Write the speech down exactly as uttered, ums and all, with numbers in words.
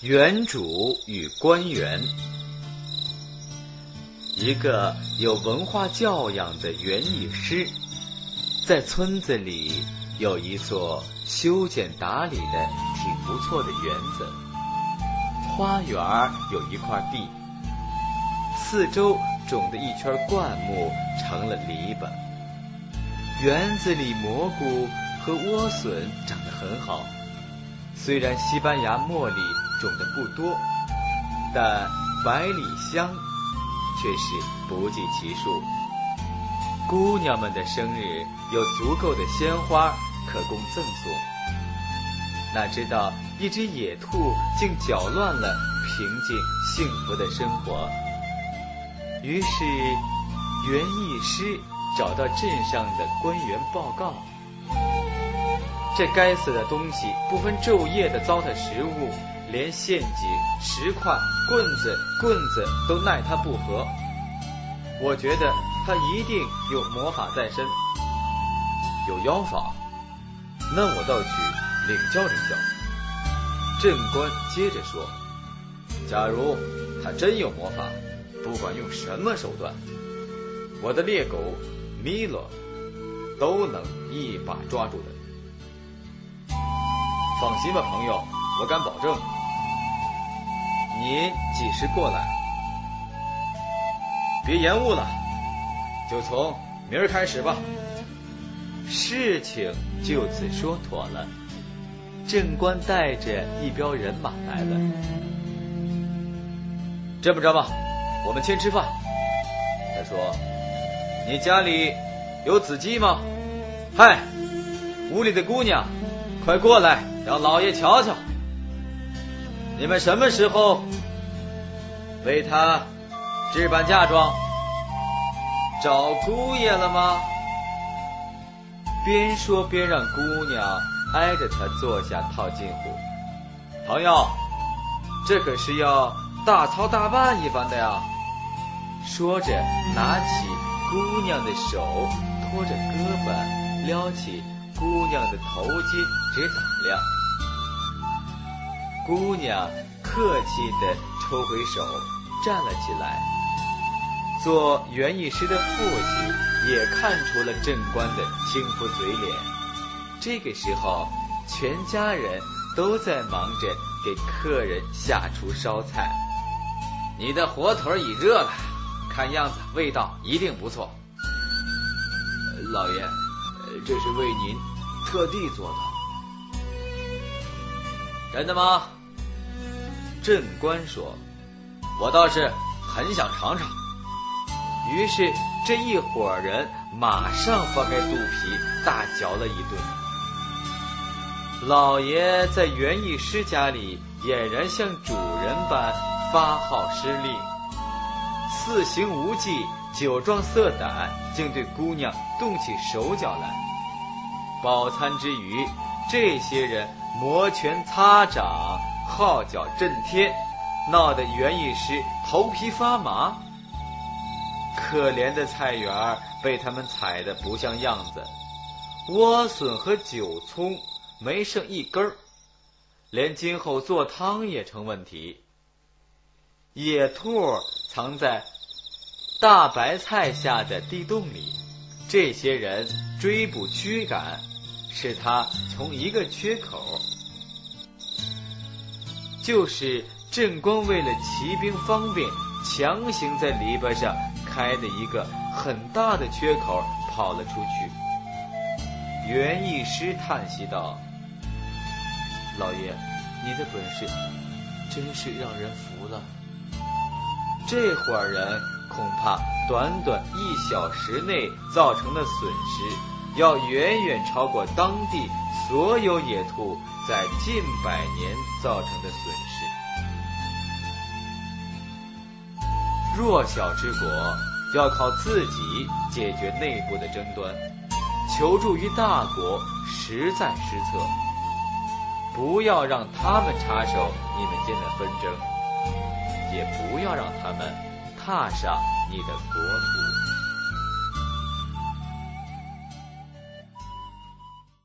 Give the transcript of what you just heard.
原主与官员。一个有文化教养的园艺师，在村子里有一座修剪打理的挺不错的园子。花园有一块地，四周种的一圈灌木成了篱笆。园子里蘑菇和莴笋长得很好，虽然西班牙茉莉种的不多，但百里香却是不计其数。姑娘们的生日有足够的鲜花可供赠送，哪知道一只野兔竟搅乱了平静幸福的生活。于是园艺师找到镇上的官员报告，这该死的东西不分昼夜的糟蹋食物，连陷阱、石块、棍子、棍子都奈他不何。我觉得他一定有魔法在身。有妖法？那我倒去领教领教。镇官接着说，假如他真有魔法，不管用什么手段，我的猎狗米洛都能一把抓住的。放心吧，朋友，我敢保证。您几时过来？别延误了，就从明儿开始吧。事情就此说妥了。镇官带着一彪人马来了。这么着吧，我们先吃饭。他说，你家里有子鸡吗？嗨，屋里的姑娘，快过来让老爷瞧瞧，你们什么时候为他置办嫁妆？找姑爷了吗？边说边让姑娘挨着他坐下套近乎。朋友，这可是要大操大办一番的呀。说着拿起姑娘的手，拖着胳膊撩起姑娘的头巾直打量。姑娘客气地抽回手，站了起来。做园艺师的父亲也看出了镇官的轻浮嘴脸。这个时候全家人都在忙着给客人下厨烧菜。你的火腿已热了，看样子味道一定不错。老爷，这是为您特地做的。真的吗？镇官说，我倒是很想尝尝。于是这一伙人马上翻开肚皮大嚼了一顿。老爷在园艺师家里俨然像主人般发号施令，四行无忌，酒壮色胆，竟对姑娘动起手脚来。饱餐之余，这些人摩拳擦掌，号角震天，闹得园艺师头皮发麻。可怜的菜园被他们踩得不像样子，莴笋和韭葱没剩一根儿，连今后做汤也成问题。野兔藏在大白菜下的地洞里，这些人追捕驱赶，使他从一个缺口，就是镇官为了骑兵方便，强行在篱笆上开的一个很大的缺口跑了出去。园艺师叹息道，老爷，你的本事真是让人服了。这伙人恐怕短短一小时内造成的损失，要远远超过当地所有野兔在近百年造成的损失。弱小之国要靠自己解决内部的争端，求助于大国实在失策。不要让他们插手你们间的纷争，也不要让他们踏上你的国土。